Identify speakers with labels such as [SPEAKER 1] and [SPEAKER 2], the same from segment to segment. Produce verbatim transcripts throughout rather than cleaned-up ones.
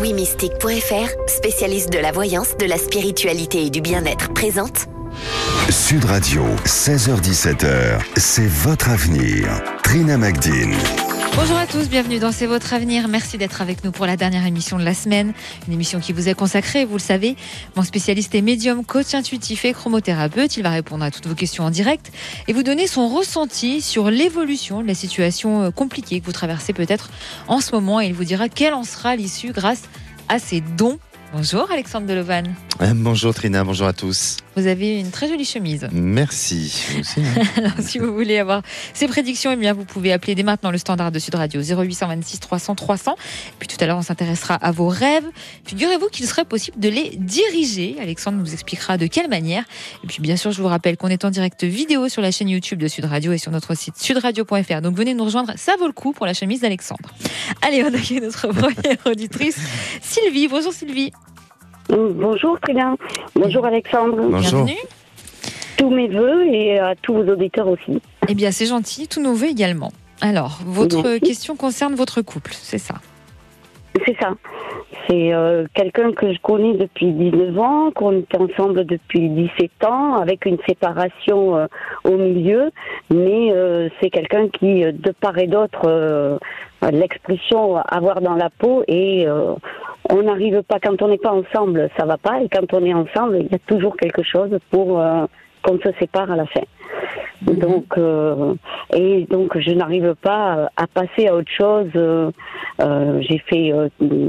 [SPEAKER 1] oui mystique point f r, spécialiste de la voyance, de la spiritualité et du bien-être, présente
[SPEAKER 2] Sud Radio, seize heures dix-sept heures, c'est votre avenir. Trina Magdine.
[SPEAKER 3] Bonjour à tous, bienvenue dans C'est votre avenir. Merci d'être avec nous pour la dernière émission de la semaine. Une émission qui vous est consacrée, vous le savez. Mon spécialiste est médium, coach intuitif et chromothérapeute. Il va répondre à toutes vos questions en direct et vous donner son ressenti sur l'évolution de la situation compliquée que vous traversez peut-être en ce moment. Et il vous dira quelle en sera l'issue grâce à ses dons. Bonjour Alexandre Delevan.
[SPEAKER 4] Euh, bonjour Trina, bonjour à tous.
[SPEAKER 3] Vous avez une très jolie chemise.
[SPEAKER 4] Merci. Vous aussi, hein.
[SPEAKER 3] Alors si vous voulez avoir ces prédictions, eh bien, vous pouvez appeler dès maintenant le standard de Sud Radio zéro huit cent vingt-six trois cents trois cents. Et puis tout à l'heure, on s'intéressera à vos rêves. Figurez-vous qu'il serait possible de les diriger. Alexandre nous expliquera de quelle manière. Et puis bien sûr, je vous rappelle qu'on est en direct vidéo sur la chaîne YouTube de Sud Radio et sur notre site sud radio point f r. Donc venez nous rejoindre, ça vaut le coup pour la chemise d'Alexandre. Allez, on accueille notre première auditrice, Sylvie. Bonjour Sylvie.
[SPEAKER 5] Bonjour Trina, bonjour Alexandre.
[SPEAKER 4] Bonjour.
[SPEAKER 3] Bienvenue.
[SPEAKER 5] Tous mes vœux et à tous vos auditeurs aussi.
[SPEAKER 3] Eh bien, c'est gentil, tous nos vœux également. Alors, votre
[SPEAKER 5] Merci.
[SPEAKER 3] question concerne votre couple, c'est ça?
[SPEAKER 5] C'est ça. C'est euh, quelqu'un que je connais depuis dix-neuf ans, qu'on est ensemble depuis dix-sept ans, avec une séparation euh, au milieu. Mais euh, c'est quelqu'un qui, de part et d'autre, euh, l'expression avoir dans la peau et euh, on n'arrive pas, quand on n'est pas ensemble, ça va pas. Et quand on est ensemble, il y a toujours quelque chose pour euh, qu'on se sépare à la fin. Mm-hmm. Donc, euh, et donc, je n'arrive pas à passer à autre chose. Euh, euh, j'ai fait euh,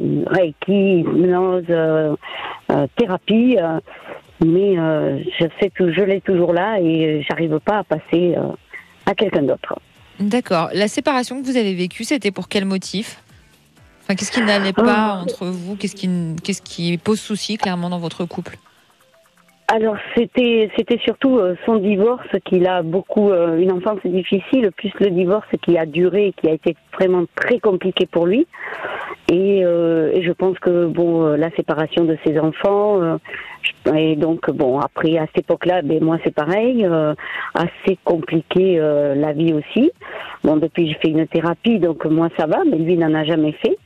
[SPEAKER 5] Reiki, hypnose, euh, euh, thérapie, euh, mais euh, je sais que je l'ai toujours là et j'arrive pas à passer euh, à quelqu'un d'autre.
[SPEAKER 3] D'accord. La séparation que vous avez vécue, c'était pour quel motif? Enfin, qu'est-ce qui n'allait pas entre vous? Qu'est-ce qui, qu'est-ce qui pose souci clairement dans votre couple?
[SPEAKER 5] Alors c'était c'était surtout euh, son divorce qu'il a beaucoup euh, une enfance difficile, plus le divorce qui a duré, qui a été vraiment très compliqué pour lui. Et, euh, et je pense que bon euh, la séparation de ses enfants euh, et donc bon après à cette époque-là, ben moi c'est pareil, euh, assez compliqué euh, la vie aussi. Bon depuis j'ai fait une thérapie donc moi ça va, mais lui n'en a jamais fait.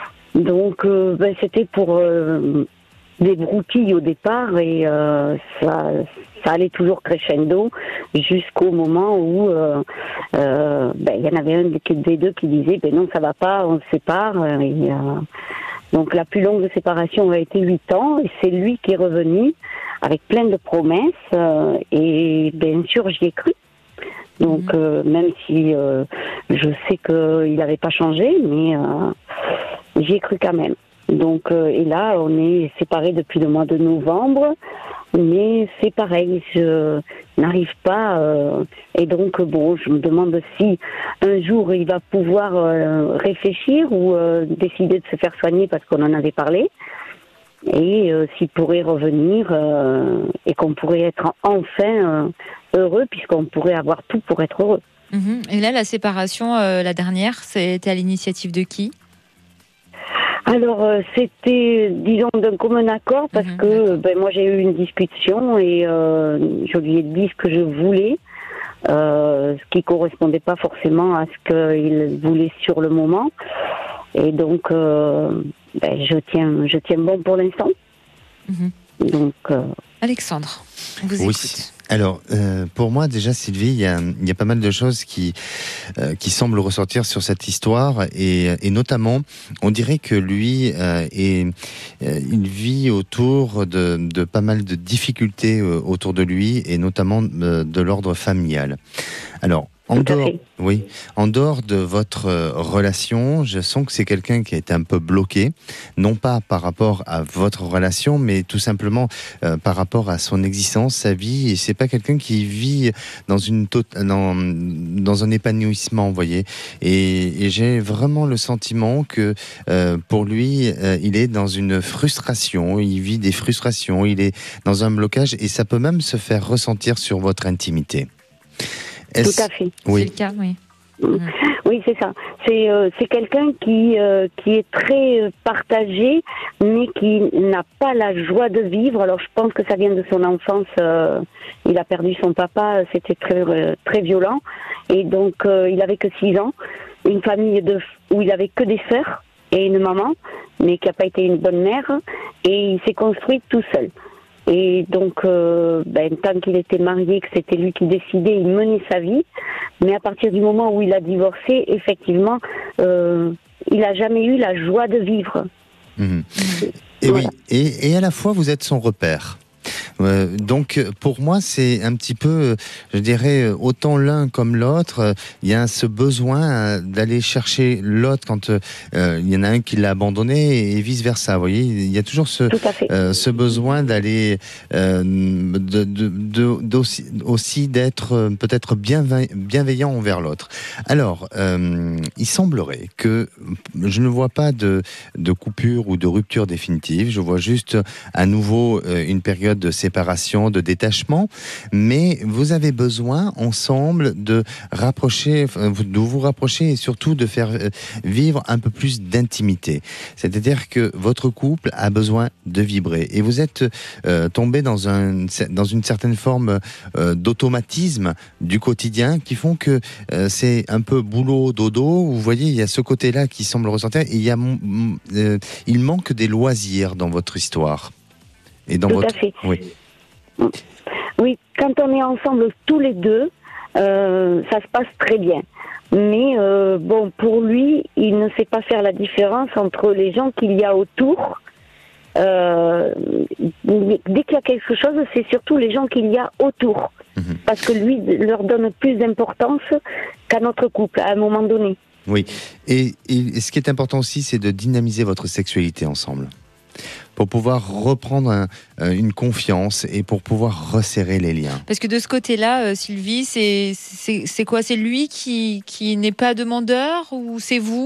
[SPEAKER 5] Donc euh, ben, c'était pour euh, des broutilles au départ et euh, ça, ça allait toujours crescendo jusqu'au moment où euh, euh, ben, il y en avait un des deux qui disait ben non ça va pas, on se sépare. Et, euh, donc la plus longue séparation a été huit ans et c'est lui qui est revenu avec plein de promesses euh, et bien sûr j'y ai cru. Donc mmh. euh, même si euh, je sais qu'il n'avait pas changé, mais euh, j'y ai cru quand même. Donc, euh, et là, on est séparés depuis le mois de novembre, mais c'est pareil, je n'arrive pas. Euh, et donc, bon, je me demande si un jour il va pouvoir euh, réfléchir ou euh, décider de se faire soigner parce qu'on en avait parlé, et euh, s'il pourrait revenir euh, et qu'on pourrait être enfin euh, heureux, puisqu'on pourrait avoir tout pour être heureux.
[SPEAKER 3] Mmh. Et là, la séparation, euh, la dernière, c'était à l'initiative de qui ?
[SPEAKER 5] Alors euh, c'était, disons, d'un commun accord parce mmh, que ben, moi j'ai eu une discussion et euh, je lui ai dit ce que je voulais, euh, ce qui correspondait pas forcément à ce qu'il voulait sur le moment. Et donc euh, ben, je tiens, je tiens bon pour l'instant. Mmh. Donc euh...
[SPEAKER 3] Alexandre, on vous
[SPEAKER 4] oui.
[SPEAKER 3] écoute.
[SPEAKER 4] Alors, euh, pour moi, déjà, Sylvie, il y a, il y a pas mal de choses qui, euh, qui semblent ressortir sur cette histoire. Et, et notamment, on dirait que lui, euh, est, euh, il vit autour de, de pas mal de difficultés euh, autour de lui, et notamment euh, de l'ordre familial. Alors, en dehors, oui, en dehors de votre euh, relation, je sens que c'est quelqu'un qui a été un peu bloqué, non pas par rapport à votre relation, mais tout simplement euh, par rapport à son existence, sa vie. Et c'est pas quelqu'un qui vit dans une tot- dans, dans un épanouissement, vous voyez. Et, et j'ai vraiment le sentiment que euh, pour lui, euh, il est dans une frustration, il vit des frustrations, il est dans un blocage, et ça peut même se faire ressentir sur votre intimité. Est-ce...
[SPEAKER 5] Tout à fait.
[SPEAKER 4] Oui.
[SPEAKER 3] C'est le cas, oui.
[SPEAKER 5] Mmh. Oui, c'est ça. C'est euh, c'est quelqu'un qui euh, qui est très partagé, mais qui n'a pas la joie de vivre. Alors, je pense que ça vient de son enfance. Euh, il a perdu son papa, c'était très euh, très violent, et donc euh, il avait que six ans. Une famille de où il avait que des sœurs. et une maman, mais qui n'a pas été une bonne mère, et il s'est construit tout seul. Et donc, euh, ben, tant qu'il était marié, que c'était lui qui décidait, il menait sa vie. Mais à partir du moment où il a divorcé, effectivement, euh, il n'a jamais eu la joie de vivre.
[SPEAKER 4] Mmh. Et voilà. Oui, et, et à la fois, vous êtes son repère. Euh, donc pour moi c'est un petit peu, je dirais, autant l'un comme l'autre, il y a ce besoin d'aller chercher l'autre quand euh, il y en a un qui l'a abandonné et vice versa. Vous voyez, il y a toujours ce, euh, ce besoin d'aller euh, de, de, de, d'aussi, aussi d'être peut-être bienveillant, bienveillant envers l'autre. Alors euh, il semblerait que je ne vois pas de, de coupure ou de rupture définitive, je vois juste à nouveau euh, une période de séparation, de détachement, mais vous avez besoin ensemble de rapprocher, de vous rapprocher et surtout de faire vivre un peu plus d'intimité. C'est-à-dire que votre couple a besoin de vibrer et vous êtes euh, tombé dans un dans une certaine forme euh, d'automatisme du quotidien qui font que euh, c'est un peu boulot dodo. Vous voyez, il y a ce côté-là qui semble ressortir et il y a euh, il manque des loisirs dans votre histoire. Et dans
[SPEAKER 5] Tout
[SPEAKER 4] votre...
[SPEAKER 5] à fait.
[SPEAKER 4] Oui.
[SPEAKER 5] Oui, quand on est ensemble tous les deux, euh, ça se passe très bien. Mais euh, bon, pour lui, il ne sait pas faire la différence entre les gens qu'il y a autour. Euh, dès qu'il y a quelque chose, c'est surtout les gens qu'il y a autour. Mmh. Parce que lui leur donne plus d'importance qu'à notre couple, à un moment donné.
[SPEAKER 4] Oui. Et, et ce qui est important aussi, c'est de dynamiser votre sexualité ensemble, pour pouvoir reprendre un, une confiance et pour pouvoir resserrer les liens.
[SPEAKER 3] Parce que de ce côté-là, euh, Sylvie, c'est, c'est, c'est quoi ? C'est lui qui, qui n'est pas demandeur ou c'est vous ?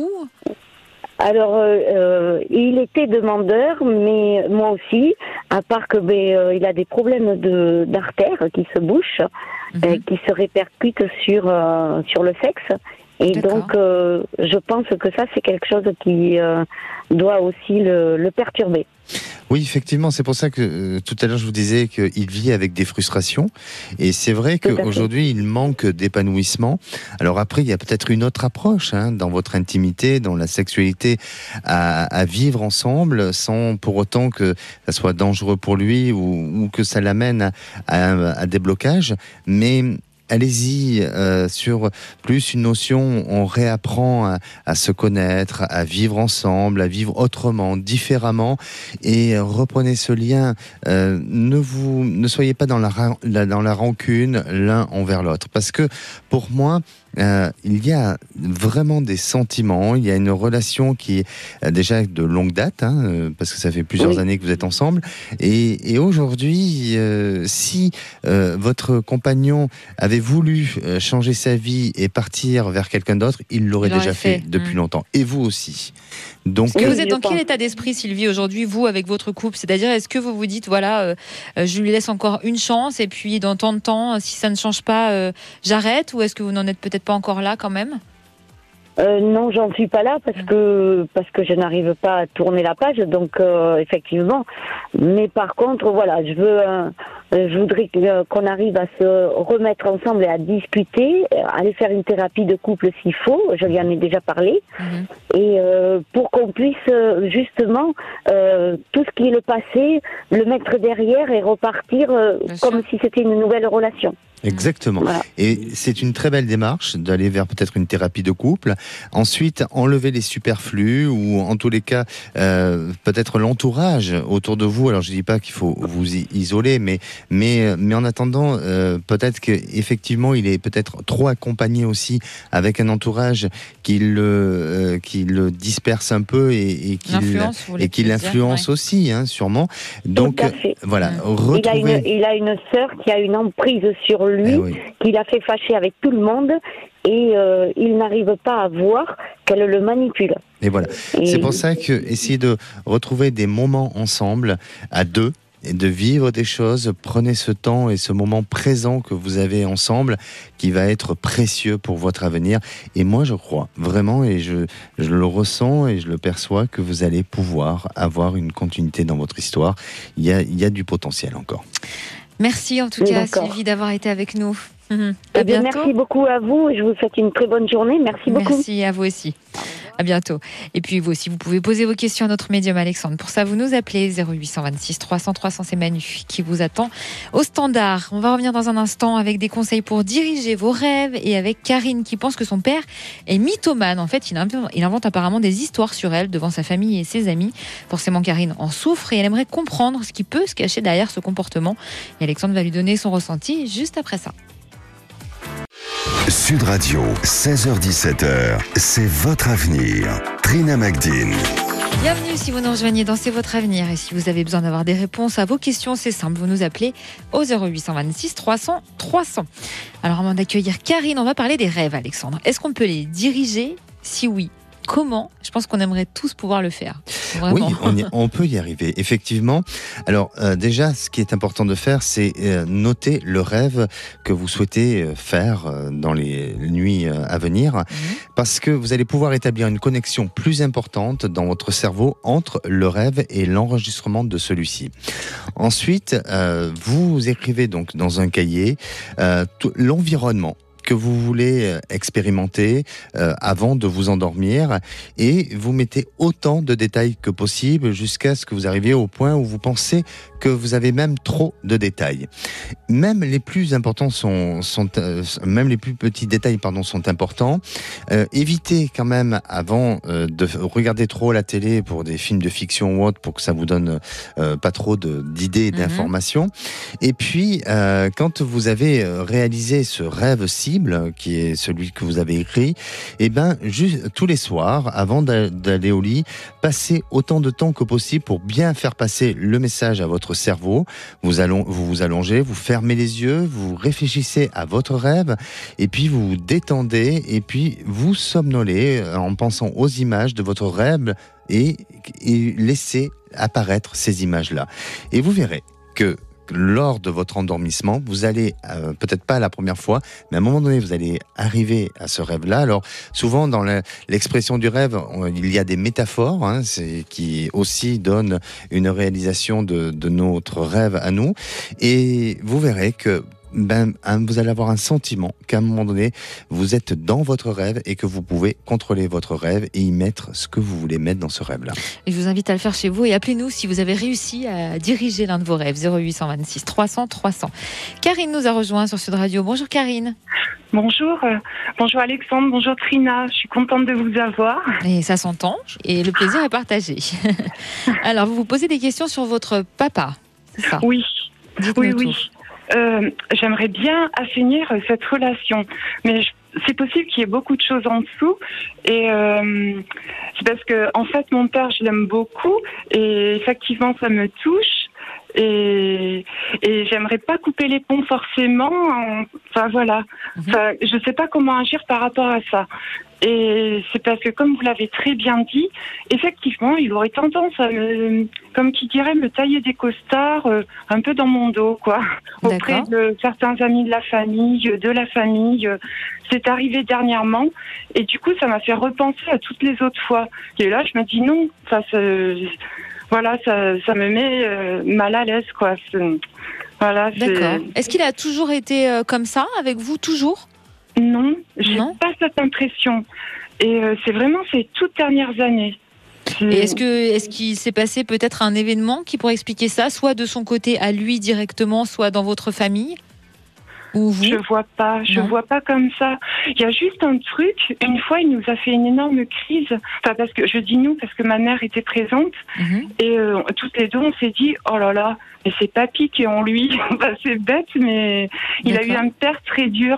[SPEAKER 5] Alors, euh, il était demandeur, mais moi aussi, à part que ben, euh, il a des problèmes de, d'artères qui se bouchent, mmh. euh, qui se répercutent sur, euh, sur le sexe. Et D'accord. donc, euh, je pense que ça, c'est quelque chose qui euh, doit aussi le, le perturber.
[SPEAKER 4] Oui, effectivement, c'est pour ça que euh, tout à l'heure je vous disais qu'il vit avec des frustrations et c'est vrai qu'aujourd'hui il manque d'épanouissement. Alors après, il y a peut-être une autre approche hein, dans votre intimité, dans la sexualité à, à vivre ensemble sans pour autant que ça soit dangereux pour lui ou, ou que ça l'amène à, à, à des blocages, mais allez-y euh, sur plus une notion, on réapprend à, à se connaître, à vivre ensemble, à vivre autrement, différemment, et reprenez ce lien. Euh, ne vous, ne soyez pas dans la, dans la rancune l'un envers l'autre, parce que pour moi, Euh, il y a vraiment des sentiments, il y a une relation qui est euh, déjà de longue date, hein, euh, parce que ça fait plusieurs oui. années que vous êtes ensemble, et, et aujourd'hui, euh, si euh, votre compagnon avait voulu euh, changer sa vie et partir vers quelqu'un d'autre, il l'aurait il déjà fait, fait depuis mmh. longtemps, et vous aussi. Donc,
[SPEAKER 3] et vous êtes dans quel état d'esprit, Sylvie, aujourd'hui, vous, avec votre couple ? C'est-à-dire, est-ce que vous vous dites, voilà, euh, je lui laisse encore une chance, et puis dans tant de temps, si ça ne change pas, euh, j'arrête, ou est-ce que vous n'en êtes peut-être pas encore là quand même ?
[SPEAKER 5] Euh, non, j'en suis pas là parce que parce que je n'arrive pas à tourner la page, donc euh, effectivement. Mais par contre, voilà, je veux, euh, je voudrais qu'on arrive à se remettre ensemble et à discuter, à aller faire une thérapie de couple s'il faut. Je lui en ai déjà parlé, mmh. et euh, pour qu'on puisse justement euh, tout ce qui est le passé, le mettre derrière et repartir euh, comme si c'était une nouvelle relation.
[SPEAKER 4] Exactement. Voilà. Et c'est une très belle démarche d'aller vers peut-être une thérapie de couple. Ensuite, enlever les superflus ou en tous les cas, euh, peut-être l'entourage autour de vous. Alors, je dis pas qu'il faut vous isoler, mais mais mais en attendant, euh, peut-être qu'effectivement, il est peut-être trop accompagné aussi avec un entourage qui le euh, qui le disperse un peu et, et qui et qui l'influence ouais. aussi, hein, sûrement. Donc voilà. Mmh. Retrouver...
[SPEAKER 5] Il a une il a une sœur qui a une emprise sur lui, eh oui. qui l'a fait fâcher avec tout le monde et euh, il n'arrive pas à voir qu'elle le manipule.
[SPEAKER 4] Et voilà. Et... C'est pour ça que essayez de retrouver des moments ensemble, à deux, et de vivre des choses. Prenez ce temps et ce moment présent que vous avez ensemble qui va être précieux pour votre avenir. Et moi, je crois vraiment, et je, je le ressens et je le perçois, que vous allez pouvoir avoir une continuité dans votre histoire. Il y a, il y a du potentiel encore.
[SPEAKER 3] Merci en tout cas, D'accord. Sylvie, d'avoir été avec nous. Mmh.
[SPEAKER 5] À bientôt. Merci beaucoup à vous et je vous souhaite une très bonne journée. Merci beaucoup.
[SPEAKER 3] Merci à vous aussi. À bientôt. Et puis vous aussi, vous pouvez poser vos questions à notre médium Alexandre. Pour ça, vous nous appelez zéro huit cent vingt-six trois cents trois cents. C'est Manu qui vous attend au standard. On va revenir dans un instant avec des conseils pour diriger vos rêves et avec Karine qui pense que son père est mythomane. En fait, il invente, il invente apparemment des histoires sur elle devant sa famille et ses amis. Forcément, Karine en souffre et elle aimerait comprendre ce qui peut se cacher derrière ce comportement. Et Alexandre va lui donner son ressenti juste après ça.
[SPEAKER 2] Sud Radio, seize heures dix-sept heures, c'est votre avenir. Trina Magdine.
[SPEAKER 3] Bienvenue si vous nous rejoignez dans C'est votre avenir. Et si vous avez besoin d'avoir des réponses à vos questions, c'est simple, vous nous appelez au zéro huit cent vingt-six trois cents trois cents. Alors avant d'accueillir Karine, on va parler des rêves, Alexandre. Est-ce qu'on peut les diriger? Si oui, comment? Je pense qu'on aimerait tous pouvoir le faire. Vraiment.
[SPEAKER 4] Oui, on, y, on peut y arriver, effectivement. Alors euh, déjà, ce qui est important de faire, c'est euh, noter le rêve que vous souhaitez euh, faire euh, dans les nuits euh, à venir, mmh. parce que vous allez pouvoir établir une connexion plus importante dans votre cerveau entre le rêve et l'enregistrement de celui-ci. Ensuite, euh, vous écrivez donc dans un cahier euh, tout l'environnement que vous voulez expérimenter euh, avant de vous endormir et vous mettez autant de détails que possible jusqu'à ce que vous arriviez au point où vous pensez que vous avez même trop de détails. Même les plus importants sont, sont euh, même les plus petits détails pardon sont importants. Euh, évitez quand même avant euh, de regarder trop la télé pour des films de fiction ou autre pour que ça vous donne euh, pas trop de, d'idées et d'informations. Mm-hmm. Et puis euh, quand vous avez réalisé ce rêve cible qui est celui que vous avez écrit, et eh ben juste tous les soirs avant d'aller au lit, passez autant de temps que possible pour bien faire passer le message à votre cerveau. Vous allons vous vous allongez, vous fermez les yeux, vous réfléchissez à votre rêve et puis vous vous détendez et puis vous somnolez en pensant aux images de votre rêve et, et laissez apparaître ces images-là. Et vous verrez que lors de votre endormissement, vous allez, euh, peut-être pas la première fois, mais à un moment donné, vous allez arriver à ce rêve-là. Alors, souvent, dans la, l'expression du rêve, on, il y a des métaphores, hein, c'est, qui aussi donnent une réalisation de, de notre rêve à nous. Et vous verrez que ben, vous allez avoir un sentiment qu'à un moment donné, vous êtes dans votre rêve et que vous pouvez contrôler votre rêve et y mettre ce que vous voulez mettre dans ce rêve-là.
[SPEAKER 3] Et je vous invite à le faire chez vous et appelez-nous si vous avez réussi à diriger l'un de vos rêves. zéro huit cent vingt-six trois cents trois cents. Karine nous a rejoint sur Sud Radio. Bonjour Karine.
[SPEAKER 6] Bonjour, euh, bonjour Alexandre, bonjour Trina. Je suis contente de vous avoir.
[SPEAKER 3] Et ça s'entend et le plaisir est partagé. Alors, vous vous posez des questions sur votre papa, c'est ça?
[SPEAKER 6] Oui,
[SPEAKER 3] Dites-nous
[SPEAKER 6] oui,
[SPEAKER 3] tout.
[SPEAKER 6] oui. Euh, j'aimerais bien assainir cette relation, mais je, c'est possible qu'il y ait beaucoup de choses en dessous. Et euh, c'est parce que, en fait, mon père, je l'aime beaucoup, et effectivement, ça me touche. Et, et j'aimerais pas couper les ponts forcément. Enfin voilà, mmh. enfin, je sais pas comment agir par rapport à ça. Et c'est parce que, comme vous l'avez très bien dit, effectivement, il aurait tendance à me, comme qui dirait, me tailler des costards euh, un peu dans mon dos, quoi, auprès de certains amis de la famille, de la famille. Euh, c'est arrivé dernièrement, et du coup, ça m'a fait repenser à toutes les autres fois. Et là, je me dis non, ça se... Voilà, ça, ça me met euh, mal à l'aise, quoi. C'est, voilà, c'est...
[SPEAKER 3] D'accord. Est-ce qu'il a toujours été euh, comme ça, avec vous, toujours ?
[SPEAKER 6] Non, j'ai
[SPEAKER 3] non
[SPEAKER 6] pas cette impression. Et euh, c'est vraiment ces toutes dernières années. C'est...
[SPEAKER 3] Et est-ce que, est-ce qu'il s'est passé peut-être un événement qui pourrait expliquer ça, soit de son côté à lui directement, soit dans votre famille ? Ou vous ?
[SPEAKER 6] Je vois pas, je
[SPEAKER 3] non.
[SPEAKER 6] vois pas comme ça. Il y a juste un truc. Une fois, il nous a fait une énorme crise. Enfin, parce que je dis nous parce que ma mère était présente mm-hmm. et euh, toutes les deux, on s'est dit oh là là, mais c'est papy qui est en lui. Enfin, c'est bête, mais il D'accord. a eu un père très dur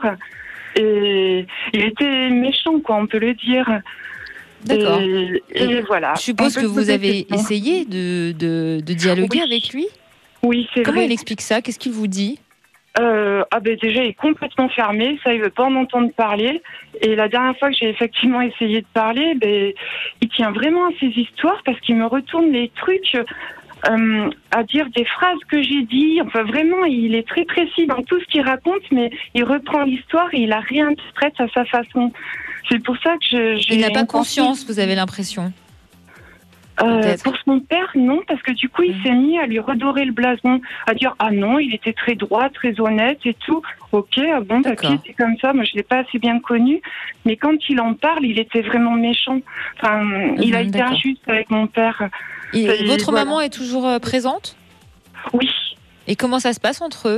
[SPEAKER 6] et il était méchant, quoi, on peut le dire.
[SPEAKER 3] D'accord.
[SPEAKER 6] Et, et voilà.
[SPEAKER 3] Je suppose que vous avez essayé de, de, de dialoguer oui. avec lui.
[SPEAKER 6] Oui, c'est
[SPEAKER 3] Comment
[SPEAKER 6] vrai.
[SPEAKER 3] il explique ça ? Qu'est-ce qu'il vous dit ?
[SPEAKER 6] Euh, ah ben déjà il est complètement fermé, ça il veut pas en entendre parler. Et la dernière fois que j'ai effectivement essayé de parler, ben il tient vraiment à ses histoires parce qu'il me retourne les trucs euh, à dire des phrases que j'ai dit. Enfin vraiment il est très précis dans tout ce qu'il raconte, mais il reprend l'histoire et il la réinterprète à sa façon. C'est pour ça que je, j'ai
[SPEAKER 3] il n'a pas conscience, vous avez l'impression.
[SPEAKER 6] Euh, pour son père, non, parce que du coup, il mmh. s'est mis à lui redorer le blason, à dire ah non, il était très droit, très honnête et tout. Ok, ah bon, d'accord, c'est comme ça. Moi, je l'ai pas assez bien connu, mais quand il en parle, il était vraiment méchant. Enfin, mmh, il a été d'accord. injuste avec mon père.
[SPEAKER 3] Et et votre voilà. maman est toujours euh, présente ?
[SPEAKER 6] Oui.
[SPEAKER 3] Et comment ça se passe entre eux ?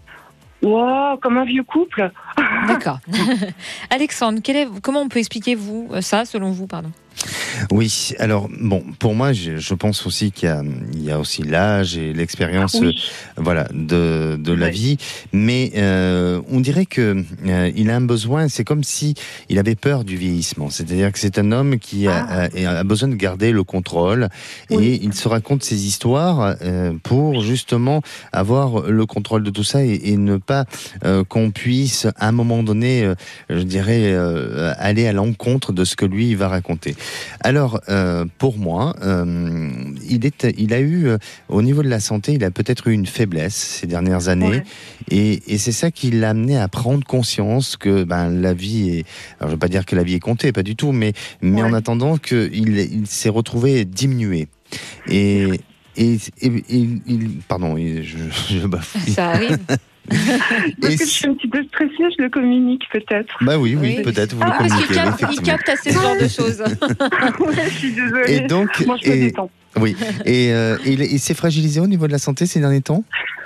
[SPEAKER 6] Wow, comme un vieux couple.
[SPEAKER 3] D'accord. Alexandre, quel est, comment on peut expliquer vous ça, selon vous, pardon ?
[SPEAKER 4] Oui, alors bon, pour moi, je, je pense aussi qu'il y a, il y a aussi l'âge et l'expérience, oui. euh, voilà, de de la oui. vie. Mais euh, on dirait que euh, il a un besoin. C'est comme si il avait peur du vieillissement. C'est-à-dire que c'est un homme qui a, ah. a, a besoin de garder le contrôle oui. et il se raconte ses histoires euh, pour justement avoir le contrôle de tout ça et, et ne pas euh, qu'on puisse à un moment donné, euh, je dirais, euh, aller à l'encontre de ce que lui il va raconter. Alors, euh, pour moi, euh, il, est, il a eu, euh, au niveau de la santé, il a peut-être eu une faiblesse ces dernières années. Ouais. Et, et c'est ça qui l'a amené à prendre conscience que ben, la vie est... Alors, je ne veux pas dire que la vie est comptée, pas du tout, mais, mais ouais. en attendant qu'il il s'est retrouvé diminué. Et... Et, et, et, et pardon, je, je bafoue.
[SPEAKER 3] Ça arrive.
[SPEAKER 6] Parce que je suis un petit peu stressée, je le communique peut-être.
[SPEAKER 4] Bah oui, oui, oui. peut-être vous ah, le communiquez.
[SPEAKER 3] Parce qu'il capte, il capte assez ce genre de choses.
[SPEAKER 6] Ouais, je suis désolée.
[SPEAKER 4] Et donc,
[SPEAKER 6] moi je me détends.
[SPEAKER 4] Oui. Et euh, il, il s'est fragilisé au niveau de la santé ces derniers temps ?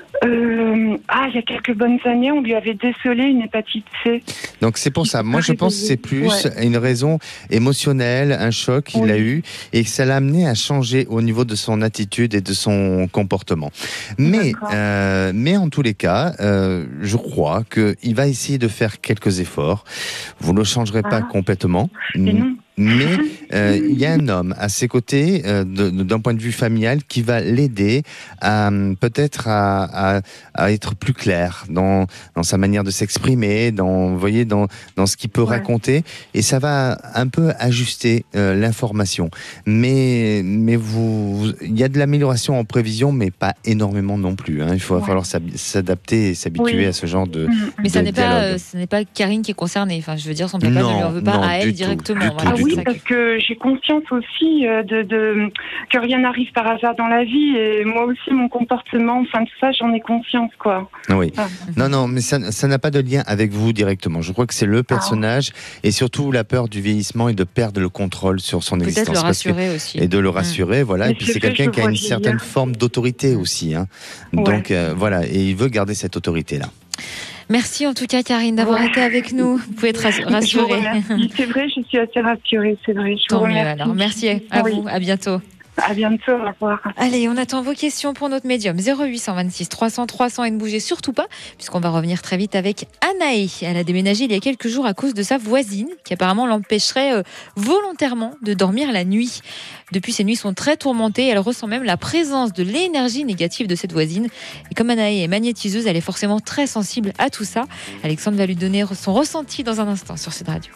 [SPEAKER 6] Euh, ah, il y a quelques bonnes années, on lui avait décelé une hépatite C.
[SPEAKER 4] Donc c'est pour ça. Moi, je pense que c'est plus ouais. une raison émotionnelle, un choc qu'il oui. a eu, et que ça l'a amené à changer au niveau de son attitude et de son comportement. Mais, euh, mais en tous les cas, euh, je crois qu'il va essayer de faire quelques efforts. Vous ne le changerez ah. pas complètement.
[SPEAKER 6] Mais non.
[SPEAKER 4] Mais euh, il y a un homme à ses côtés, euh, de, de, d'un point de vue familial, qui va l'aider à peut-être à, à, à être plus clair dans, dans sa manière de s'exprimer, dans, vous voyez, dans, dans ce qu'il peut ouais. raconter, et ça va un peu ajuster euh, l'information. Mais mais vous, il y a de l'amélioration en prévision, mais pas énormément non plus. Hein. Il faut ouais. falloir s'adapter et s'habituer oui. à ce genre de.
[SPEAKER 3] Mais
[SPEAKER 4] de
[SPEAKER 3] ça n'est
[SPEAKER 4] dialogue.
[SPEAKER 3] pas, euh, ce n'est pas Karine qui est concernée. Enfin, je veux dire, son papa non, ne lui en veut pas
[SPEAKER 4] non,
[SPEAKER 3] à elle
[SPEAKER 4] du
[SPEAKER 3] directement.
[SPEAKER 4] Tout, du
[SPEAKER 3] voilà.
[SPEAKER 4] tout,
[SPEAKER 6] oui, parce que j'ai conscience aussi de, de que rien n'arrive par hasard dans la vie, et moi aussi mon comportement, enfin tout ça, j'en ai conscience, quoi.
[SPEAKER 4] Oui. Ah. Non, non, mais ça, ça n'a pas de lien avec vous directement. Je crois que c'est le personnage ah. et surtout la peur du vieillissement et de perdre le contrôle sur son
[SPEAKER 3] Peut-être
[SPEAKER 4] existence.
[SPEAKER 3] Peut-être le rassurer
[SPEAKER 4] que,
[SPEAKER 3] aussi.
[SPEAKER 4] Et de le rassurer, mmh. voilà.
[SPEAKER 6] Mais
[SPEAKER 4] et puis c'est, c'est quelqu'un qui a une certaine bien. forme d'autorité aussi, hein. Ouais. Donc euh, voilà, et il veut garder cette autorité-là.
[SPEAKER 3] Merci en tout cas, Karine, d'avoir ouais. été avec nous. Vous pouvez être rassurée.
[SPEAKER 6] C'est vrai, je suis assez rassurée, c'est vrai. Je
[SPEAKER 3] Tant
[SPEAKER 6] vous
[SPEAKER 3] mieux
[SPEAKER 6] remercie.
[SPEAKER 3] alors. Merci à oui. vous, à bientôt.
[SPEAKER 6] À bientôt, au revoir.
[SPEAKER 3] Allez, on attend vos questions pour notre médium. zéro huit cent vingt-six trois cents trois cents et ne bougez surtout pas, puisqu'on va revenir très vite avec Anaé. Elle a déménagé il y a quelques jours à cause de sa voisine, qui apparemment l'empêcherait euh, volontairement de dormir la nuit. Depuis, ces nuits sont très tourmentées. Elle ressent même la présence de l'énergie négative de cette voisine. Et comme Anaé est magnétiseuse, elle est forcément très sensible à tout ça. Alexandre va lui donner son ressenti dans un instant sur Sud Radio.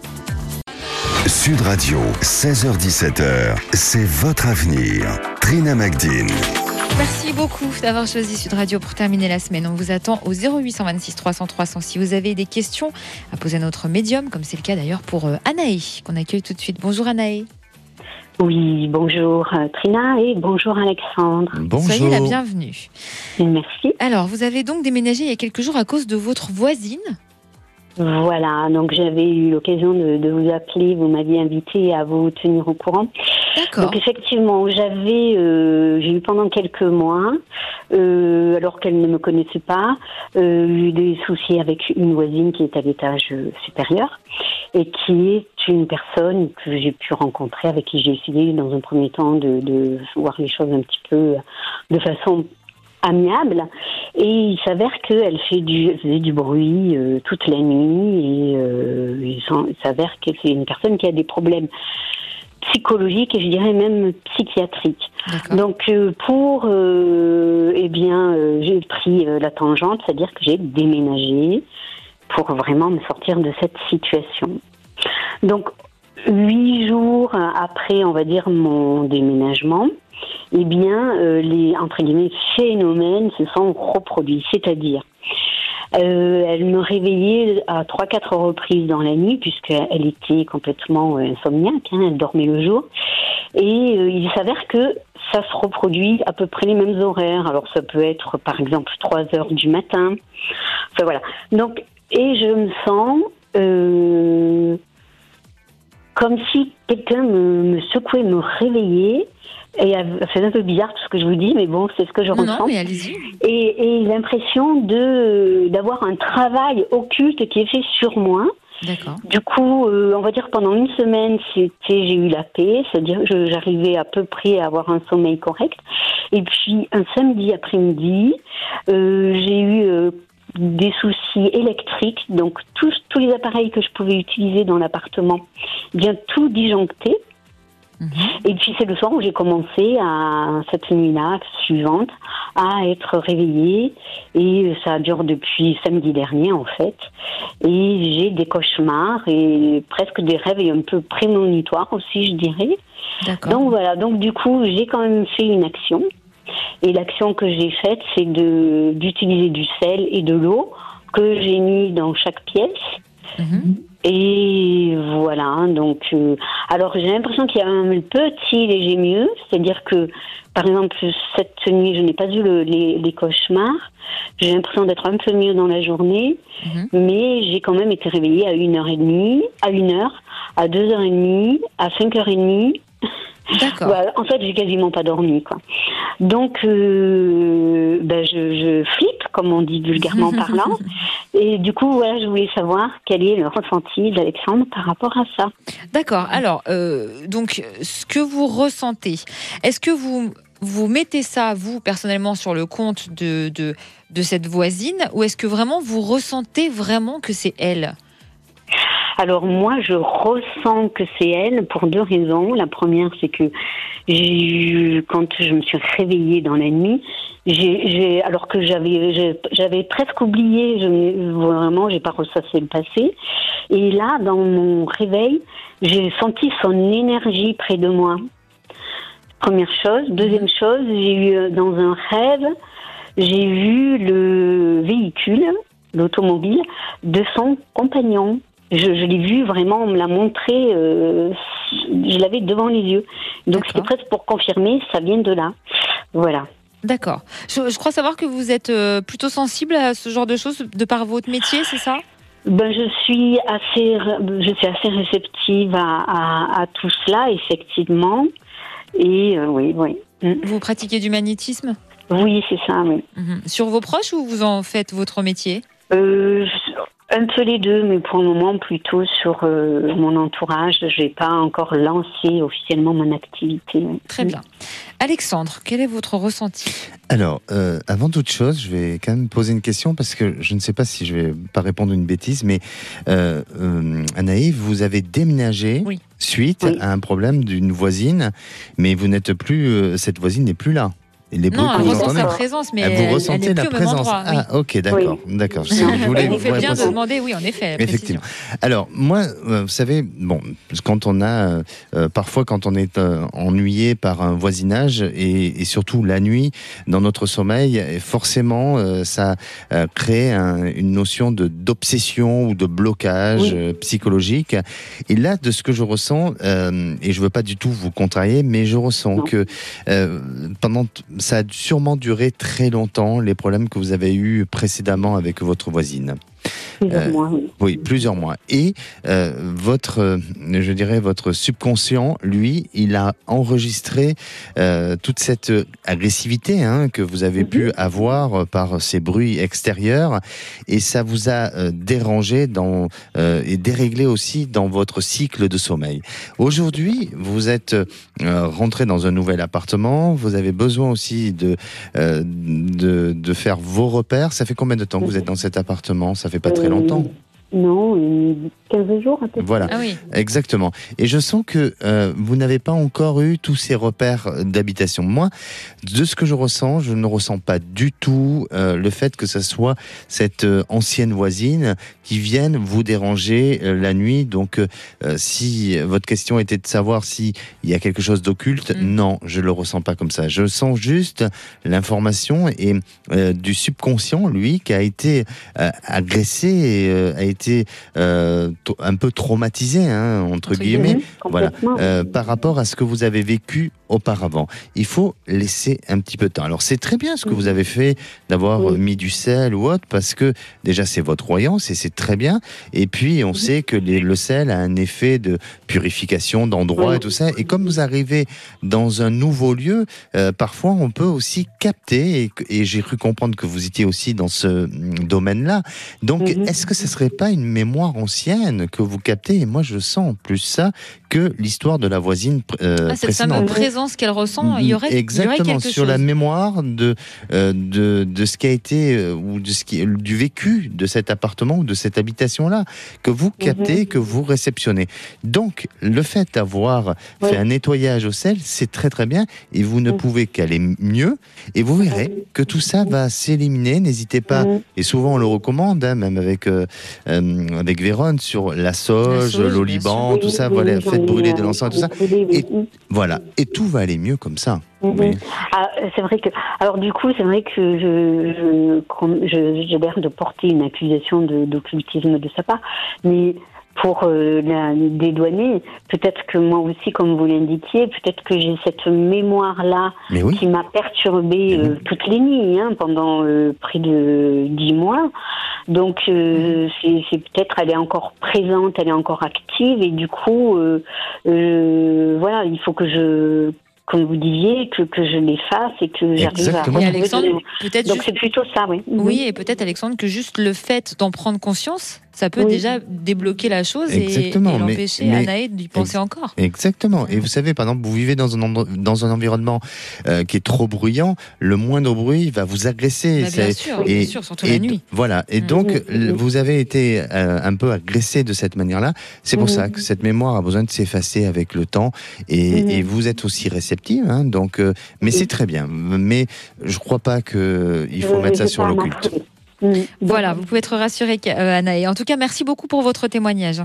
[SPEAKER 2] Sud Radio, seize heures dix-sept heures, c'est votre avenir. Trina Magdine.
[SPEAKER 3] Merci beaucoup d'avoir choisi Sud Radio pour terminer la semaine. On vous attend au zéro huit cent vingt-six trois cents trois cents si vous avez des questions à poser à notre médium, comme c'est le cas d'ailleurs pour Anaé, qu'on accueille tout de suite. Bonjour Anaé.
[SPEAKER 5] Oui, bonjour Trina et bonjour Alexandre.
[SPEAKER 4] Bonjour.
[SPEAKER 3] Soyez la bienvenue.
[SPEAKER 5] Merci.
[SPEAKER 3] Alors, vous avez donc déménagé il y a quelques jours à cause de votre voisine.
[SPEAKER 5] Voilà, donc j'avais eu l'occasion de, de vous appeler, vous m'aviez invité à vous tenir au courant.
[SPEAKER 3] D'accord.
[SPEAKER 5] Donc effectivement, j'avais, euh, j'ai eu pendant quelques mois, euh, alors qu'elle ne me connaissait pas, euh, eu des soucis avec une voisine qui est à l'étage supérieur et qui est une personne que j'ai pu rencontrer, avec qui j'ai essayé dans un premier temps de, de voir les choses un petit peu de façon amiable, et il s'avère qu'elle fait du, faisait du bruit euh, toute la nuit, et euh, il, il s'avère que c'est une personne qui a des problèmes psychologiques et je dirais même psychiatriques. D'accord. Donc euh, pour, euh, eh bien, euh, j'ai pris euh, la tangente, c'est-à-dire que j'ai déménagé pour vraiment me sortir de cette situation. Donc huit jours après, on va dire, mon déménagement, eh bien, euh, les, entre guillemets, phénomènes se sont reproduits. C'est-à-dire, Euh, elle me réveillait à trois quatre reprises dans la nuit, puisqu'elle était complètement euh, insomniaque, hein, elle dormait le jour. Et euh, il s'avère que ça se reproduit à peu près les mêmes horaires. Alors ça peut être par exemple trois heures du matin. Enfin voilà. Donc, et je me sens euh, comme si quelqu'un me, me secouait, me réveillait. Et c'est un peu bizarre tout ce que je vous dis, mais bon, c'est ce que je
[SPEAKER 3] non,
[SPEAKER 5] ressens.
[SPEAKER 3] Non, mais allez-y.
[SPEAKER 5] Et, et l'impression de d'avoir un travail occulte qui est fait sur moi.
[SPEAKER 3] D'accord.
[SPEAKER 5] Du coup, euh, on va dire pendant une semaine, c'était, j'ai eu la paix, c'est-à-dire que j'arrivais à peu près à avoir un sommeil correct. Et puis un samedi après-midi, euh, j'ai eu euh, des soucis électriques, donc tous tous les appareils que je pouvais utiliser dans l'appartement, bien tout disjoncté. Mmh. Et puis c'est le soir où j'ai commencé à cette nuit-là suivante à être réveillée, et ça dure depuis samedi dernier en fait, et j'ai des cauchemars et presque des rêves un peu prémonitoires aussi, je dirais.
[SPEAKER 3] D'accord.
[SPEAKER 5] Donc voilà, donc du coup j'ai quand même fait une action, et l'action que j'ai faite c'est de d'utiliser du sel et de l'eau que j'ai mis dans chaque pièce. Mmh. Et voilà, donc euh, alors j'ai l'impression qu'il y a un petit léger mieux, c'est-à-dire que par exemple cette nuit je n'ai pas eu le, les, les cauchemars, j'ai l'impression d'être un peu mieux dans la journée, mmh. mais j'ai quand même été réveillée à une heure et demie, à une heure, à deux heures et demie, à cinq heures et demie.
[SPEAKER 3] D'accord.
[SPEAKER 5] Voilà, en fait, j'ai quasiment pas dormi, quoi. Donc, euh, ben, je, je flippe, comme on dit vulgairement parlant. Et du coup, voilà, je voulais savoir quel est le ressenti d'Alexandre par rapport à ça.
[SPEAKER 3] D'accord. Alors, euh, donc, ce que vous ressentez, est-ce que vous vous mettez ça, vous, personnellement, sur le compte de, de, de cette voisine, ou est-ce que vraiment vous ressentez vraiment que c'est elle ?
[SPEAKER 5] Alors moi, je ressens que c'est elle pour deux raisons. La première, c'est que j'ai eu, quand je me suis réveillée dans la nuit, j'ai, j'ai alors que j'avais, j'ai, j'avais presque oublié, je, vraiment, j'ai pas ressassé le passé. Et là, dans mon réveil, j'ai senti son énergie près de moi. Première chose. Deuxième chose, j'ai eu dans un rêve, j'ai vu le véhicule, l'automobile, de son compagnon. Je, je l'ai vu vraiment, on me l'a montré, euh, je l'avais devant les yeux. Donc D'accord. C'était presque pour confirmer, ça vient de là. Voilà.
[SPEAKER 3] D'accord. Je, je crois savoir que vous êtes euh, plutôt sensible à ce genre de choses de par votre métier, c'est ça ?
[SPEAKER 5] Ben je suis assez, je suis assez réceptive à, à, à tout cela, effectivement. Et euh, oui, oui.
[SPEAKER 3] Vous pratiquez du magnétisme ?
[SPEAKER 5] Oui, c'est ça, oui.
[SPEAKER 3] Mmh. Sur vos proches ou vous en faites votre métier ?
[SPEAKER 5] Euh, un peu les deux, mais pour le moment plutôt sur euh, mon entourage. Je n'ai pas encore lancé officiellement mon activité.
[SPEAKER 3] Très bien. Alexandre, quel est votre ressenti ?
[SPEAKER 4] Alors, euh, avant toute chose, je vais quand même poser une question parce que je ne sais pas si je vais pas répondre une bêtise, mais euh, euh, Anaïs, vous avez déménagé
[SPEAKER 3] oui.
[SPEAKER 4] suite
[SPEAKER 5] oui.
[SPEAKER 4] à un problème d'une voisine, mais vous n'êtes plus, euh, cette voisine n'est plus là. Les
[SPEAKER 3] non, elle ressent sa présence, mais
[SPEAKER 4] vous
[SPEAKER 3] elle,
[SPEAKER 4] ressentez
[SPEAKER 3] elle n'est
[SPEAKER 4] la
[SPEAKER 3] plus au même
[SPEAKER 4] présence.
[SPEAKER 3] endroit.
[SPEAKER 4] Ah,
[SPEAKER 3] oui.
[SPEAKER 4] ok, d'accord,
[SPEAKER 5] oui.
[SPEAKER 4] d'accord. Je, je voulais,
[SPEAKER 3] vous faites bien
[SPEAKER 4] passer.
[SPEAKER 3] de demander, oui, en effet.
[SPEAKER 4] Effectivement. Alors, moi, vous savez, bon, quand on a, euh, parfois, quand on est euh, ennuyé par un voisinage et, et surtout la nuit dans notre sommeil, forcément, euh, ça euh, crée un, une notion de d'obsession ou de blocage oui. euh, psychologique. Et là, de ce que je ressens, euh, et je veux pas du tout vous contrarier, mais je ressens non. que euh, pendant ça a sûrement duré très longtemps, les problèmes que vous avez eus précédemment avec votre voisine.
[SPEAKER 5] Plusieurs euh, mois, oui.
[SPEAKER 4] Oui, plusieurs mois. Et euh, votre, euh, je dirais, votre subconscient, lui, il a enregistré euh, toute cette agressivité hein, que vous avez mm-hmm. pu avoir par ces bruits extérieurs, et ça vous a euh, dérangé dans, euh, et déréglé aussi dans votre cycle de sommeil. Aujourd'hui, vous êtes euh, rentré dans un nouvel appartement, vous avez besoin aussi de, euh, de, de faire vos repères. Ça fait combien de temps que vous êtes dans cet appartement ? Ça fait pas très longtemps.
[SPEAKER 5] Non, quinze jours. À peu près.
[SPEAKER 4] Voilà,
[SPEAKER 3] Ah oui.
[SPEAKER 4] exactement. Et je sens que euh, vous n'avez pas encore eu tous ces repères d'habitation. Moi, de ce que je ressens, je ne ressens pas du tout euh, le fait que ce soit cette euh, ancienne voisine qui vienne vous déranger euh, la nuit. Donc, euh, si votre question était de savoir s'il y a quelque chose d'occulte,
[SPEAKER 3] Mm.
[SPEAKER 4] non, je le ressens pas comme ça. Je sens juste l'information et euh, du subconscient, lui, qui a été euh, agressé, et, euh, a été euh, t- un peu traumatisé, hein, entre,
[SPEAKER 3] Entre
[SPEAKER 4] guillemets,
[SPEAKER 5] Mhm,
[SPEAKER 4] voilà,
[SPEAKER 5] complètement.
[SPEAKER 4] euh, par rapport à ce que vous avez vécu auparavant. Il faut laisser un petit peu de temps. Alors c'est très bien ce que vous avez fait d'avoir
[SPEAKER 5] Oui.
[SPEAKER 4] euh, mis du sel ou autre, parce que déjà c'est votre croyance et c'est très bien. Et puis on sait que les- le sel a un effet de purification d'endroit
[SPEAKER 5] Oui.
[SPEAKER 4] et tout ça. Et comme vous arrivez dans un nouveau lieu, euh, parfois on peut aussi capter, et, et j'ai cru comprendre que vous étiez aussi dans ce mm, domaine-là. Donc
[SPEAKER 5] Mhm.
[SPEAKER 4] est-ce que ce serait pas une mémoire ancienne que vous captez? Et moi je sens plus ça que l'histoire de la voisine euh,
[SPEAKER 3] Ah, cette
[SPEAKER 4] précédente.
[SPEAKER 3] fameuse présence qu'elle ressent, il y aurait, il y aurait
[SPEAKER 4] Exactement,
[SPEAKER 3] quelque
[SPEAKER 4] sur
[SPEAKER 3] chose.
[SPEAKER 4] la mémoire de, euh, de, de ce qui a été, euh, ou de ce qui, du vécu de cet appartement ou de cette habitation-là, que vous captez,
[SPEAKER 5] Mhm.
[SPEAKER 4] que vous réceptionnez. Donc, le fait d'avoir
[SPEAKER 5] Oui.
[SPEAKER 4] fait un nettoyage au sel, c'est très très bien, et vous ne
[SPEAKER 5] Mhm.
[SPEAKER 4] pouvez qu'aller mieux, et vous verrez que tout ça va s'éliminer. N'hésitez pas,
[SPEAKER 5] Mhm.
[SPEAKER 4] et souvent on le recommande, hein, même avec, euh, euh, avec Vérone, sur la sauge,
[SPEAKER 3] sauge, bien
[SPEAKER 4] l'oliban,
[SPEAKER 5] Oui,
[SPEAKER 4] tout ça,
[SPEAKER 5] oui,
[SPEAKER 4] voilà,
[SPEAKER 5] j'en
[SPEAKER 4] faites
[SPEAKER 5] ai,
[SPEAKER 4] brûler
[SPEAKER 5] euh,
[SPEAKER 4] de l'encens, tout
[SPEAKER 5] j'en
[SPEAKER 4] ça.
[SPEAKER 5] ai brûlé, oui.
[SPEAKER 4] Et voilà, et tout va aller mieux comme ça.
[SPEAKER 5] Mhm.
[SPEAKER 4] Oui.
[SPEAKER 5] Ah, c'est vrai que, alors du coup, c'est vrai que je, je, comme- je- j'ai l'air de porter une accusation de, d'occultisme de sa part, mais pour euh, la dédouaner, peut-être que moi aussi, comme vous l'indiquiez, peut-être que j'ai cette mémoire-là
[SPEAKER 4] Mais oui.
[SPEAKER 5] qui m'a perturbée euh, toutes les nuits, hein, pendant euh, près de dix mois. Donc, euh, c'est, c'est peut-être, elle est encore présente, elle est encore active, et du coup, euh, euh, voilà, il faut que je, comme vous disiez, que, que je l'efface et que j'arrive
[SPEAKER 4] Exactement.
[SPEAKER 5] à
[SPEAKER 3] Et
[SPEAKER 5] retrouver
[SPEAKER 3] Alexandre,
[SPEAKER 5] de-
[SPEAKER 3] peut-être
[SPEAKER 5] Donc
[SPEAKER 3] juste...
[SPEAKER 5] c'est plutôt ça, oui. Mhm.
[SPEAKER 3] Oui, et peut-être Alexandre que juste le fait d'en prendre conscience, ça peut
[SPEAKER 5] Oui.
[SPEAKER 3] déjà débloquer la chose et,
[SPEAKER 4] Exactement,
[SPEAKER 3] et
[SPEAKER 4] mais-
[SPEAKER 3] l'empêcher
[SPEAKER 4] mais-
[SPEAKER 3] Anaë d'y penser
[SPEAKER 4] ex-
[SPEAKER 3] encore.
[SPEAKER 4] Exactement. Et vous savez, par exemple, vous vivez dans un, endro- dans un environnement euh, qui est trop bruyant, le moindre bruit va vous agresser.
[SPEAKER 3] Bah, bien
[SPEAKER 4] C'est-
[SPEAKER 3] sûr,
[SPEAKER 4] et-
[SPEAKER 3] bien sûr, surtout
[SPEAKER 4] et
[SPEAKER 3] la
[SPEAKER 4] d-
[SPEAKER 3] nuit.
[SPEAKER 4] Voilà. Et
[SPEAKER 3] Mhm.
[SPEAKER 4] donc,
[SPEAKER 5] Mhm.
[SPEAKER 4] l- vous avez été euh, un peu agressé de cette manière-là. C'est pour
[SPEAKER 5] Mhm.
[SPEAKER 4] ça que cette mémoire a besoin de s'effacer avec le temps. Et,
[SPEAKER 5] Mhm.
[SPEAKER 4] et vous êtes aussi réceptive. Hein, donc, euh, mais
[SPEAKER 5] Oui.
[SPEAKER 4] c'est très bien. Mais je crois pas que il faut
[SPEAKER 5] Je-
[SPEAKER 4] mettre ça
[SPEAKER 5] je
[SPEAKER 4] sur
[SPEAKER 5] pars
[SPEAKER 4] l'occulte.
[SPEAKER 5] m'en- Mhm.
[SPEAKER 3] Voilà, vous pouvez être rassurée, euh, Anaë. En tout cas, merci beaucoup pour votre témoignage.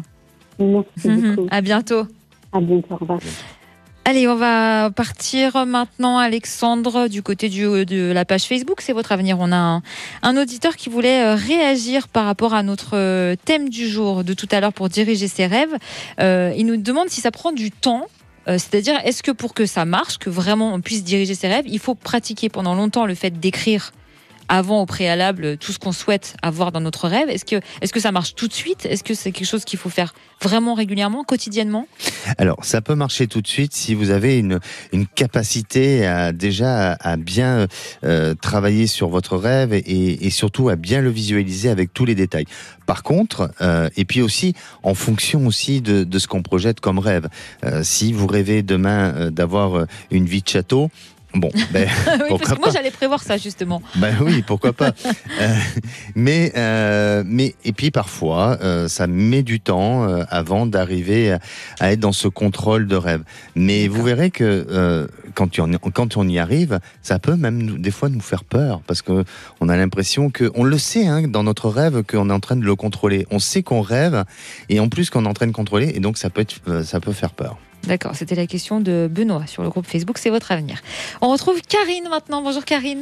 [SPEAKER 5] Merci beaucoup.
[SPEAKER 3] À bientôt.
[SPEAKER 5] À bientôt. Au revoir.
[SPEAKER 3] Allez, on va partir maintenant, Alexandre, du côté du, de la page Facebook. C'est votre avenir. On a un, un auditeur qui voulait euh, réagir par rapport à notre euh, thème du jour de tout à l'heure pour diriger ses rêves. Euh, il nous demande si ça prend du temps. Euh, c'est-à-dire, est-ce que pour que ça marche, que vraiment on puisse diriger ses rêves, il faut pratiquer pendant longtemps le fait d'écrire avant, au préalable, tout ce qu'on souhaite avoir dans notre rêve. Est-ce que, est-ce que ça marche tout de suite? Est-ce que c'est quelque chose qu'il faut faire vraiment régulièrement, quotidiennement?
[SPEAKER 4] Alors, ça peut marcher tout de suite si vous avez une, une capacité à déjà à, à bien euh, travailler sur votre rêve et, et surtout à bien le visualiser avec tous les détails. Par contre, euh, et puis aussi en fonction aussi de, de ce qu'on projette comme rêve. Euh, si vous rêvez demain euh, d'avoir une vie de château, bon, ben,
[SPEAKER 3] Oui, parce
[SPEAKER 4] pourquoi
[SPEAKER 3] que moi
[SPEAKER 4] pas.
[SPEAKER 3] j'allais prévoir ça justement.
[SPEAKER 4] Ben oui, pourquoi pas. Euh, mais, euh, mais et puis parfois, euh, ça met du temps euh, avant d'arriver à, à être dans ce contrôle de rêve. Mais
[SPEAKER 3] D'accord.
[SPEAKER 4] vous verrez que euh, quand, on, quand on y arrive, ça peut même nous- des fois nous faire peur parce que on a l'impression que, on le sait hein, dans notre rêve qu'on est en train de le contrôler. On sait qu'on rêve et en plus qu'on est en train de contrôler et donc ça peut être, euh, ça peut faire peur.
[SPEAKER 3] D'accord, c'était la question de Benoît sur le groupe Facebook, c'est votre avenir. On retrouve Karine maintenant. Bonjour Karine.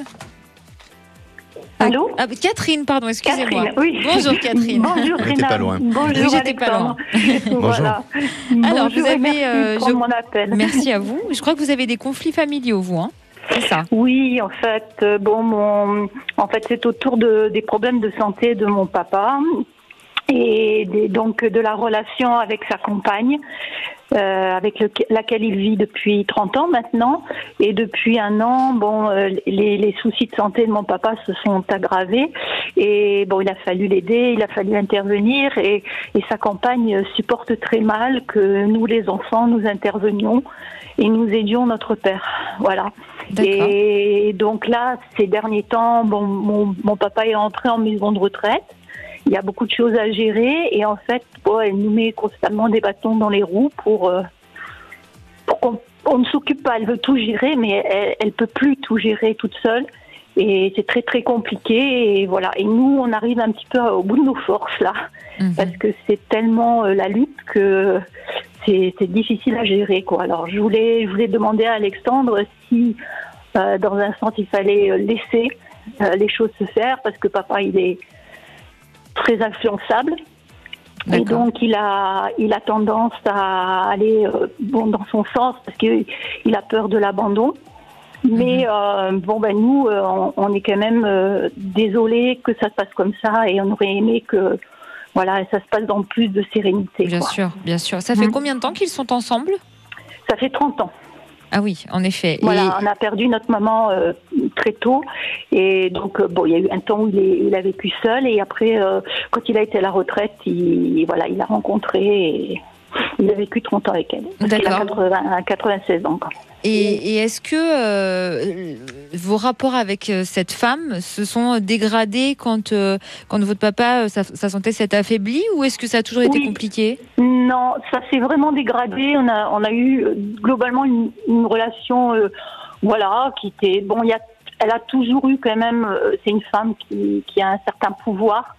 [SPEAKER 7] Allô?
[SPEAKER 3] Ah, Catherine, pardon, excusez-moi.
[SPEAKER 7] Catherine, oui.
[SPEAKER 3] Bonjour Catherine.
[SPEAKER 7] Bonjour
[SPEAKER 4] On était
[SPEAKER 7] Rina.
[SPEAKER 4] pas loin.
[SPEAKER 7] Bonjour
[SPEAKER 3] Oui, j'étais pas
[SPEAKER 7] Alexandre. Voilà.
[SPEAKER 3] Alors,
[SPEAKER 7] Bonjour
[SPEAKER 3] vous
[SPEAKER 7] et
[SPEAKER 3] avez,
[SPEAKER 7] merci
[SPEAKER 3] euh,
[SPEAKER 7] pour
[SPEAKER 3] je-
[SPEAKER 7] mon appel.
[SPEAKER 3] Merci à vous. Je crois que vous avez des conflits familiaux, vous, hein? C'est ça.
[SPEAKER 7] Oui, en fait, euh, bon, mon, en fait, c'est autour de, des problèmes de santé de mon papa et des, donc de la relation avec sa compagne, euh, avec le, laquelle il vit depuis trente ans maintenant. Et depuis un an, bon, euh, les, les soucis de santé de mon papa se sont aggravés. Et bon, il a fallu l'aider, il a fallu intervenir. Et, et sa compagne supporte très mal que nous, les enfants, nous intervenions et nous aidions notre père. Voilà.
[SPEAKER 3] D'accord.
[SPEAKER 7] Et donc là, ces derniers temps, bon, mon, mon papa est entré en maison de retraite. il y a beaucoup de choses à gérer et en fait, bon, elle nous met constamment des bâtons dans les roues pour, euh, pour qu'on on ne s'occupe pas. Elle veut tout gérer, mais elle, elle peut plus tout gérer toute seule. Et c'est très très compliqué. Et voilà. Et nous, on arrive un petit peu au bout de nos forces là, mmh. parce que c'est tellement euh, la lutte que c'est, c'est difficile à gérer, quoi. Alors, je voulais, je voulais demander à Alexandre si, euh, dans un sens, il fallait laisser euh, les choses se faire, parce que papa, il est très influençable. D'accord. Et donc, il a, il a tendance à aller euh, bon, dans son sens, parce qu'il a peur de l'abandon. Mais mmh. euh, bon, ben nous, euh, on, on est quand même euh, désolés que ça se passe comme ça, et on aurait aimé que voilà, ça se passe dans plus de sérénité.
[SPEAKER 3] Bien
[SPEAKER 7] quoi.
[SPEAKER 3] sûr, bien sûr. Ça fait mmh. combien de temps qu'ils sont ensemble ?
[SPEAKER 7] Ça fait trente ans.
[SPEAKER 3] Ah oui, en effet.
[SPEAKER 7] Voilà,
[SPEAKER 3] et...
[SPEAKER 7] on a perdu notre maman euh, très tôt, et donc euh, bon, il y a eu un temps où il, est, il a vécu seul, et après, euh, quand il a été à la retraite, il voilà, il a rencontré, et il a vécu trente ans avec elle. Parce
[SPEAKER 3] D'accord.
[SPEAKER 7] qu'il a quatre-vingt-seize ans. Quand même.
[SPEAKER 3] Et, et est-ce que euh, vos rapports avec euh, cette femme se sont dégradés quand, euh, quand votre papa, sa, sa santé s'est affaiblie, ou est-ce que ça a toujours été
[SPEAKER 7] oui.
[SPEAKER 3] compliqué ?
[SPEAKER 7] Non, ça s'est vraiment dégradé. On a, on a eu euh, globalement une, une relation, euh, voilà, qui était bon. Il y a, elle a toujours eu quand même. Euh, c'est une femme qui, qui a un certain pouvoir.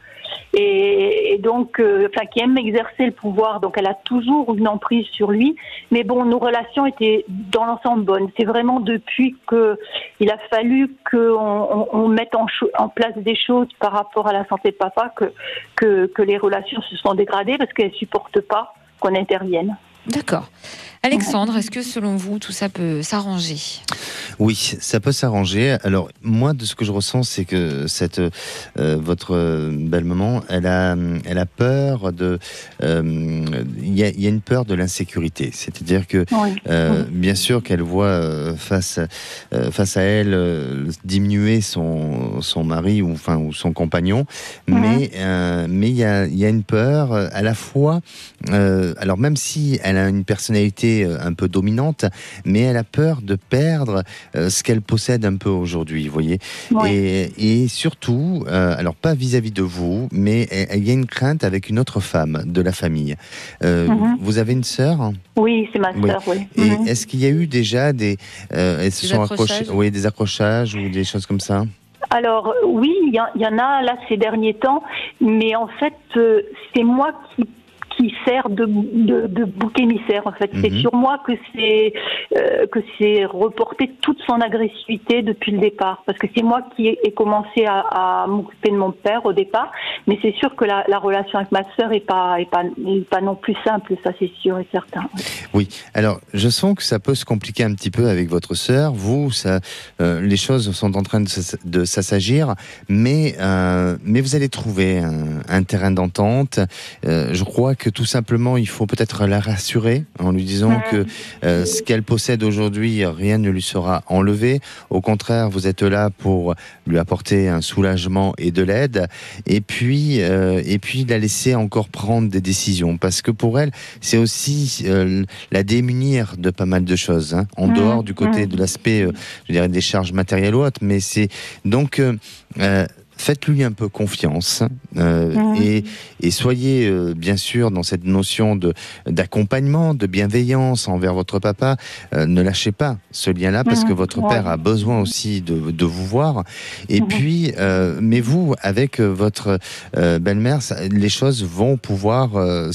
[SPEAKER 7] Et, et donc, euh, enfin, qui aime exercer le pouvoir, donc elle a toujours une emprise sur lui. Mais bon, nos relations étaient dans l'ensemble bonnes. C'est vraiment depuis que il a fallu qu'on on, on mette en, cho- en place des choses par rapport à la santé de papa que que, que les relations se sont dégradées, parce qu'elle supporte pas qu'on intervienne.
[SPEAKER 3] D'accord. Alexandre, est-ce que selon vous, tout ça peut s'arranger ?
[SPEAKER 4] Oui, ça peut s'arranger. Alors, moi, de ce que je ressens, c'est que cette, euh, votre belle-maman, elle a, elle a peur de... Euh, il y a, il y a une peur de l'insécurité. C'est-à-dire que, oui. euh, bien sûr qu'elle voit euh, face, euh, face à elle euh, diminuer son, son mari ou, enfin, ou son compagnon, mm-hmm. mais euh, mais il y a, il y a une peur à la fois... Euh, alors, même si elle a une personnalité un peu dominante, mais elle a peur de perdre euh, ce qu'elle possède un peu aujourd'hui, vous voyez. Ouais. Et, et surtout, euh, alors pas vis-à-vis de vous, mais il y a une crainte avec une autre femme de la famille. Euh, mm-hmm. Vous avez une sœur ?
[SPEAKER 7] Oui, c'est ma sœur, oui.
[SPEAKER 4] oui. Et
[SPEAKER 7] Mm-hmm.
[SPEAKER 4] est-ce qu'il y a eu déjà des, euh, elles se
[SPEAKER 3] des
[SPEAKER 4] sont
[SPEAKER 3] accrochages
[SPEAKER 4] accrochées, oui, des accrochages ou des choses comme ça ?
[SPEAKER 7] Alors oui, il y, y en a là ces derniers temps, mais en fait, euh, c'est moi qui qui sert de, de, de bouc émissaire, en fait. Mm-hmm. C'est sur moi que c'est, euh, que c'est reporté toute son agressivité depuis le départ. Parce que c'est moi qui ai, ai commencé à, à m'occuper de mon père au départ. Mais c'est sûr que la, la relation avec ma sœur est pas, est pas, est pas non plus simple, ça c'est sûr et certain.
[SPEAKER 4] Oui. Alors, je sens que ça peut se compliquer un petit peu avec votre sœur. Vous, ça, euh, les choses sont en train de, de s'assagir, mais, euh, mais vous allez trouver un, un terrain d'entente. Euh, je crois que tout simplement, il faut peut-être la rassurer en lui disant que euh, ce qu'elle possède aujourd'hui, rien ne lui sera enlevé. Au contraire, vous êtes là pour lui apporter un soulagement et de l'aide, et puis euh, et puis la laisser encore prendre des décisions, parce que pour elle, c'est aussi euh, la démunir de pas mal de choses, hein, en dehors du côté de l'aspect, euh, je dirais, des charges matérielles ou autres, mais c'est donc euh, euh, faites-lui un peu confiance euh, mmh. et, et soyez euh, bien sûr dans cette notion de, d'accompagnement, de bienveillance envers votre papa. Euh, ne lâchez pas ce lien-là, parce mmh. que votre ouais. père a besoin aussi de, de vous voir. Et mmh. puis, euh, mais vous, avec votre euh, belle-mère, ça, les choses vont pouvoir euh,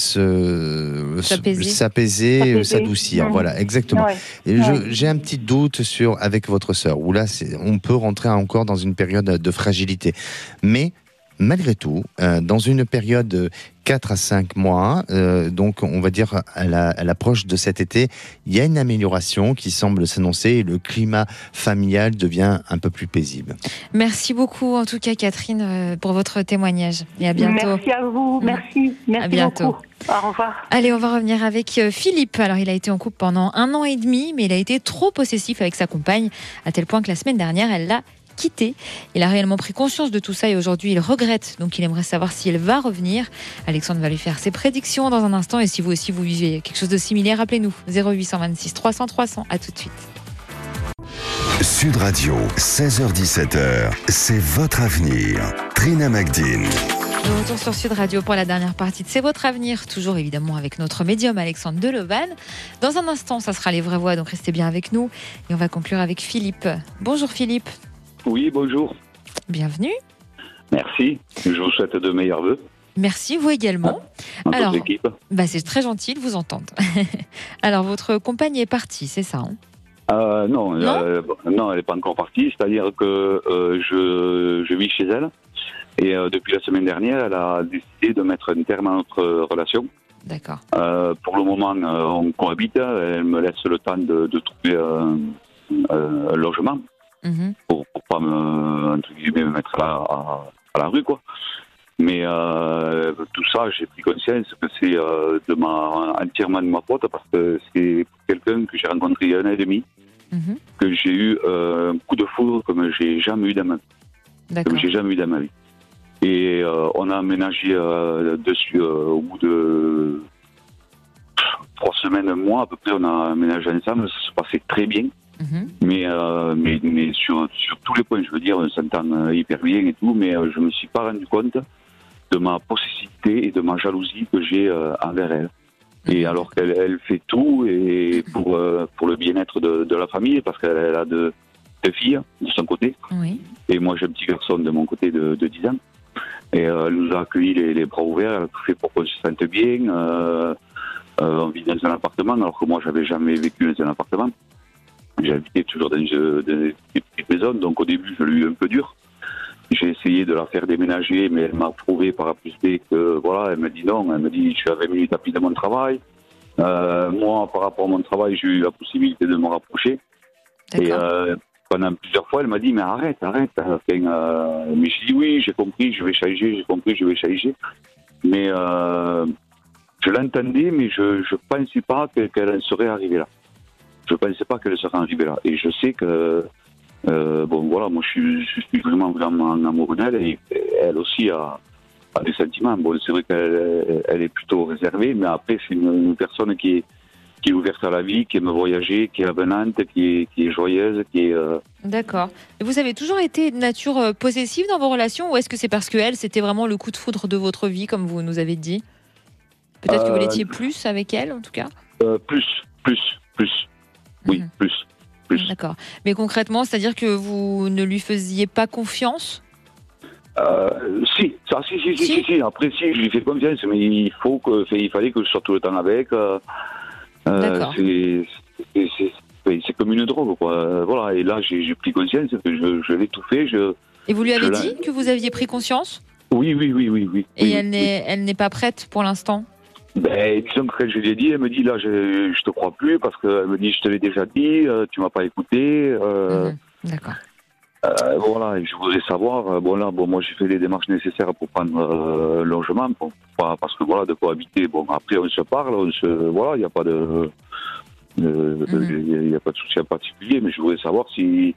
[SPEAKER 4] se,
[SPEAKER 3] s'apaiser,
[SPEAKER 4] s'apaiser, s'apaiser. s'adoucir. Mmh. Voilà, exactement. Ouais. Et je, ouais. J'ai un petit doute sur avec votre sœur, où là, c'est, on peut rentrer encore dans une période de fragilité. Mais malgré tout, euh, dans une période de quatre à cinq mois, euh, donc on va dire à, la, à l'approche de cet été, il y a une amélioration qui semble s'annoncer et le climat familial devient un peu plus paisible.
[SPEAKER 3] Merci beaucoup en tout cas Catherine pour votre témoignage, et à bientôt.
[SPEAKER 7] Merci à vous, merci, merci
[SPEAKER 3] à bientôt.
[SPEAKER 7] Beaucoup. Au revoir.
[SPEAKER 3] Allez, on va revenir avec Philippe. Alors, il a été en couple pendant un an et demi, mais il a été trop possessif avec sa compagne, à tel point que la semaine dernière, elle l'a quitté. Il a réellement pris conscience de tout ça et aujourd'hui il regrette, donc il aimerait savoir si elle va revenir. Alexandre va lui faire ses prédictions dans un instant, et si vous aussi vous vivez quelque chose de similaire, appelez-nous zéro huit cent vingt-six trois cents trois cents. À tout de suite.
[SPEAKER 2] Sud Radio, seize heures dix-sept heures, c'est votre avenir. Trina Magdine.
[SPEAKER 3] De retour sur Sud Radio pour la dernière partie de C'est votre avenir, toujours évidemment avec notre médium Alexandre Delevan. Dans un instant, ça sera les vraies voix, donc restez bien avec nous. Et on va conclure avec Philippe. Bonjour Philippe.
[SPEAKER 8] Oui, bonjour.
[SPEAKER 3] Bienvenue.
[SPEAKER 8] Merci. Je vous souhaite de meilleurs vœux.
[SPEAKER 3] Merci, vous également.
[SPEAKER 8] À toute
[SPEAKER 3] Alors,
[SPEAKER 8] l'équipe.
[SPEAKER 3] bah c'est très gentil de vous entendre. Alors, votre compagne est partie, c'est ça hein
[SPEAKER 8] euh, non,
[SPEAKER 3] Non,
[SPEAKER 8] euh, non, elle n'est pas encore partie. C'est-à-dire que euh, je, je vis chez elle. Et euh, depuis la semaine dernière, elle a décidé de mettre un terme à notre relation.
[SPEAKER 3] D'accord.
[SPEAKER 8] Euh, pour le moment, euh, on cohabite. Elle me laisse le temps de, de trouver euh, euh, un logement
[SPEAKER 3] Mhm.
[SPEAKER 8] pour, pour pas me, entre guillemets, me mettre à, à, à la rue, quoi. Mais euh, tout ça, j'ai pris conscience que c'est euh, de ma, entièrement de ma faute parce que c'est quelqu'un que j'ai rencontré il y a un an et demi,
[SPEAKER 3] Mhm.
[SPEAKER 8] que j'ai eu euh, un coup de foudre comme j'ai jamais eu dans ma vie.
[SPEAKER 3] D'accord.
[SPEAKER 8] Comme j'ai jamais eu dans ma vie. Et euh, on a aménagé euh, dessus euh, au bout de trois semaines, un mois à peu près, on a aménagé ensemble. Ça se passait très bien.
[SPEAKER 3] Mhm.
[SPEAKER 8] Mais, euh, mais, mais sur, sur tous les points, je veux dire, on s'entend euh, hyper bien et tout, mais euh, je me suis pas rendu compte de ma possessivité et de ma jalousie que j'ai euh, envers elle. Et alors qu'elle elle fait tout et pour, euh, pour le bien-être de, de la famille, parce qu'elle elle a deux, deux filles de son côté,
[SPEAKER 3] Oui.
[SPEAKER 8] et moi j'ai un petit garçon de mon côté de, de dix ans. Et euh, elle nous a accueillis les, les bras ouverts, elle a tout fait pour qu'on se sente bien. Euh, euh, on vit dans un appartement, alors que moi j'avais jamais vécu dans un appartement. J'habitais toujours dans une, dans une petite maison, donc au début je l'ai eu un peu dur. J'ai essayé de la faire déménager, mais elle m'a prouvé par A plus B que voilà, elle m'a dit non, elle m'a dit je suis à vingt minutes à pied de mon travail. Euh, moi, par rapport à mon travail, j'ai eu la possibilité de me rapprocher. Et euh, pendant plusieurs fois, elle m'a dit mais arrête, arrête. Enfin, euh, mais j'ai dit oui, j'ai compris, je vais changer, j'ai compris, je vais changer. Mais euh, je l'entendais, mais je ne pensais pas qu'elle serait arrivée là. Je ne pensais pas qu'elle serait arrivée là. Et je sais que, euh, bon voilà, moi je suis, je suis vraiment, vraiment amoureux d'elle et elle aussi a, a des sentiments. Bon, c'est vrai qu'elle elle est plutôt réservée, mais après c'est une, une personne qui est, qui est ouverte à la vie, qui aime voyager, qui est avenante, qui est, qui est joyeuse, qui est... Euh...
[SPEAKER 3] D'accord. Et vous avez toujours été de nature euh, possessive dans vos relations ou est-ce que c'est parce que elle, c'était vraiment le coup de foudre de votre vie, comme vous nous avez dit? Peut-être euh, que vous l'étiez plus avec elle, en tout cas
[SPEAKER 8] euh, Plus, plus, plus. Oui, mmh. plus, plus.
[SPEAKER 3] D'accord. Mais concrètement, c'est-à-dire que vous ne lui faisiez pas confiance?
[SPEAKER 8] euh, Si, ça, si, si, si, si, si. Après, si, je lui fais confiance, mais il faut que, il fallait que je sois tout le temps avec. Euh,
[SPEAKER 3] D'accord.
[SPEAKER 8] C'est, c'est, c'est, c'est comme une drogue, quoi. Voilà. Et là, j'ai, j'ai pris conscience que je, je l'ai tout fait. Je,
[SPEAKER 3] Et vous lui avez
[SPEAKER 8] je
[SPEAKER 3] dit que vous aviez pris conscience?
[SPEAKER 8] Oui, oui, oui, oui, oui.
[SPEAKER 3] Et
[SPEAKER 8] oui,
[SPEAKER 3] elle
[SPEAKER 8] oui,
[SPEAKER 3] n'est,
[SPEAKER 8] oui.
[SPEAKER 3] elle n'est pas prête pour l'instant?
[SPEAKER 8] Ben, disons que quand je lui ai dit, elle me dit là, je, je te crois plus parce qu'elle me dit, je te l'ai déjà dit, euh, tu m'as pas écouté. Euh,
[SPEAKER 3] mmh, D'accord.
[SPEAKER 8] Euh, voilà, et je voudrais savoir. Euh, bon là, bon, moi j'ai fait les démarches nécessaires pour prendre euh, un logement, bon, pas, parce que voilà, de quoi habiter. Bon, après on se parle, on se, voilà, il n'y a pas de, il mmh. y a pas de souci en particulier, mais je voudrais savoir si,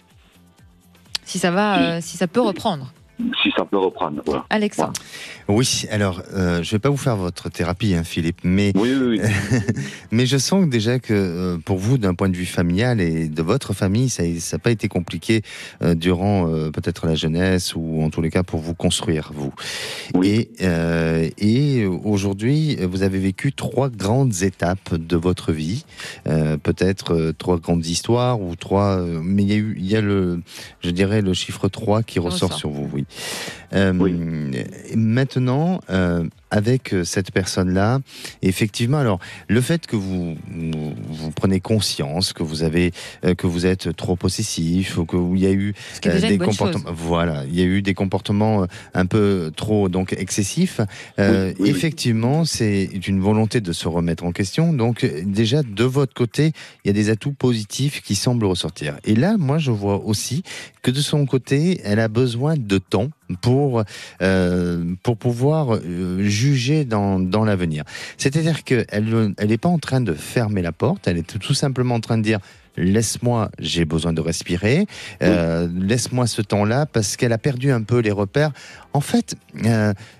[SPEAKER 3] si ça va, si, euh, si ça peut reprendre.
[SPEAKER 8] Si ça peut reprendre, voilà.
[SPEAKER 3] Alexandre.
[SPEAKER 4] Voilà. Oui, alors, euh, je vais pas vous faire votre thérapie, hein, Philippe, mais,
[SPEAKER 8] oui, oui, oui.
[SPEAKER 4] mais je sens déjà que euh, pour vous, d'un point de vue familial et de votre famille, ça n'a pas été compliqué euh, durant euh, peut-être la jeunesse ou en tous les cas pour vous construire, vous. Oui. Et, euh, et aujourd'hui, vous avez vécu trois grandes étapes de votre vie, euh, peut-être euh, trois grandes histoires ou trois, euh, mais il y a eu, il y a le, je dirais le chiffre trois qui ressort, ressort sur vous, oui. Euh,
[SPEAKER 8] oui.
[SPEAKER 4] Maintenant, euh, avec cette personne-là, effectivement, alors le fait que vous, vous, vous prenez conscience que vous avez, euh, que vous êtes trop possessif, ou que il y a eu
[SPEAKER 3] euh,
[SPEAKER 4] des comportements, voilà, il y a eu des comportements un peu trop donc excessifs. Euh, oui, oui, effectivement, oui. C'est une volonté de se remettre en question. Donc déjà de votre côté, il y a des atouts positifs qui semblent ressortir. Et là, moi, je vois aussi que de son côté, elle a besoin de temps pour euh, pour pouvoir euh, juger dans dans l'avenir. C'est-à-dire que elle elle est pas en train de fermer la porte, elle est tout simplement en train de dire laisse-moi, j'ai besoin de respirer, euh, oui. laisse-moi ce temps-là parce qu'elle a perdu un peu les repères. En fait, euh,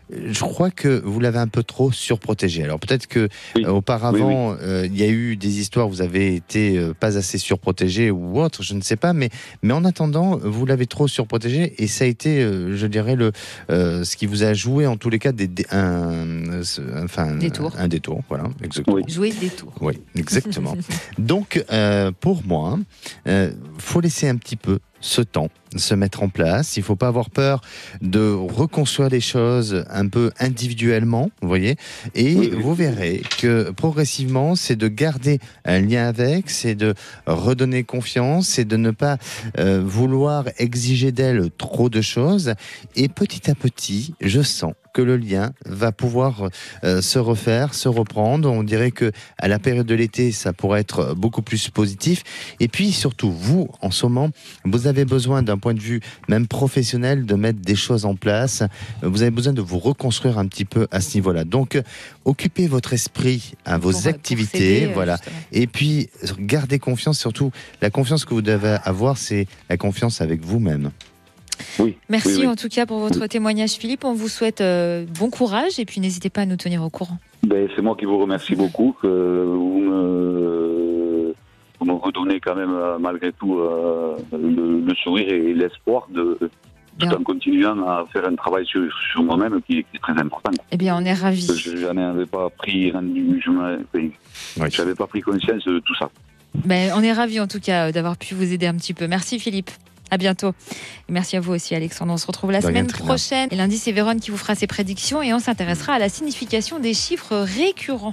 [SPEAKER 4] je crois que vous l'avez un peu trop surprotégé. Alors peut-être que
[SPEAKER 8] Oui.
[SPEAKER 4] euh, auparavant,
[SPEAKER 8] Oui, oui.
[SPEAKER 4] euh, il y a eu des histoires où vous avez été euh, pas assez surprotégé ou autre, je ne sais pas, mais, mais en attendant, vous l'avez trop surprotégé et ça a été, euh, je dirais, le, euh, ce qui vous a joué en tous les cas des, des- un, euh, enfin,
[SPEAKER 3] Détour.
[SPEAKER 4] un détour. Voilà, exactement.
[SPEAKER 8] Oui.
[SPEAKER 3] Jouer des tours.
[SPEAKER 4] Oui, exactement. Donc, euh, pour moi, euh, faut laisser un petit peu ce temps se mettre en place. Il faut pas avoir peur de reconstruire les choses un peu individuellement, vous voyez. Et
[SPEAKER 8] Oui, oui.
[SPEAKER 4] vous verrez que progressivement, c'est de garder un lien avec, c'est de redonner confiance, c'est de ne pas euh, vouloir exiger d'elle trop de choses. Et petit à petit, je sens que le lien va pouvoir euh, se refaire, se reprendre. On dirait que à la période de l'été, ça pourrait être beaucoup plus positif. Et puis surtout, vous, en ce moment, vous avez besoin d'un point de vue même professionnel de mettre des choses en place. Vous avez besoin de vous reconstruire un petit peu à ce niveau-là. Donc, occupez votre esprit à vos
[SPEAKER 3] Pour- pour
[SPEAKER 4] activités,
[SPEAKER 3] s'aider, euh,
[SPEAKER 4] voilà.
[SPEAKER 3] justement.
[SPEAKER 4] Et puis, gardez confiance. Surtout, la confiance que vous devez avoir, c'est la confiance avec vous-même.
[SPEAKER 8] Oui.
[SPEAKER 3] Merci
[SPEAKER 8] oui, oui.
[SPEAKER 3] en tout cas pour votre témoignage, Philippe. On vous souhaite euh, bon courage et puis n'hésitez pas à nous tenir au courant.
[SPEAKER 8] Ben, c'est moi qui vous remercie beaucoup. Que vous me, vous me redonnez quand même, euh, malgré tout, euh, le, le sourire et l'espoir de, tout
[SPEAKER 3] Bien.
[SPEAKER 8] en continuant à faire un travail sur, sur moi-même qui est, qui est très important.
[SPEAKER 3] Eh bien, on est ravis.
[SPEAKER 8] Je n'en avais pas pris, rendu, je m'en- enfin,
[SPEAKER 4] Oui.
[SPEAKER 8] j'avais pas pris conscience de tout ça.
[SPEAKER 3] Ben, on est ravis en tout cas euh, d'avoir pu vous aider un petit peu. Merci Philippe. À bientôt. Et merci à vous aussi Alexandre. On se retrouve la
[SPEAKER 4] De rien,
[SPEAKER 3] semaine
[SPEAKER 4] Trina.
[SPEAKER 3] prochaine. Et lundi, c'est Véronne qui vous fera ses prédictions et on s'intéressera à la signification des chiffres récurrents.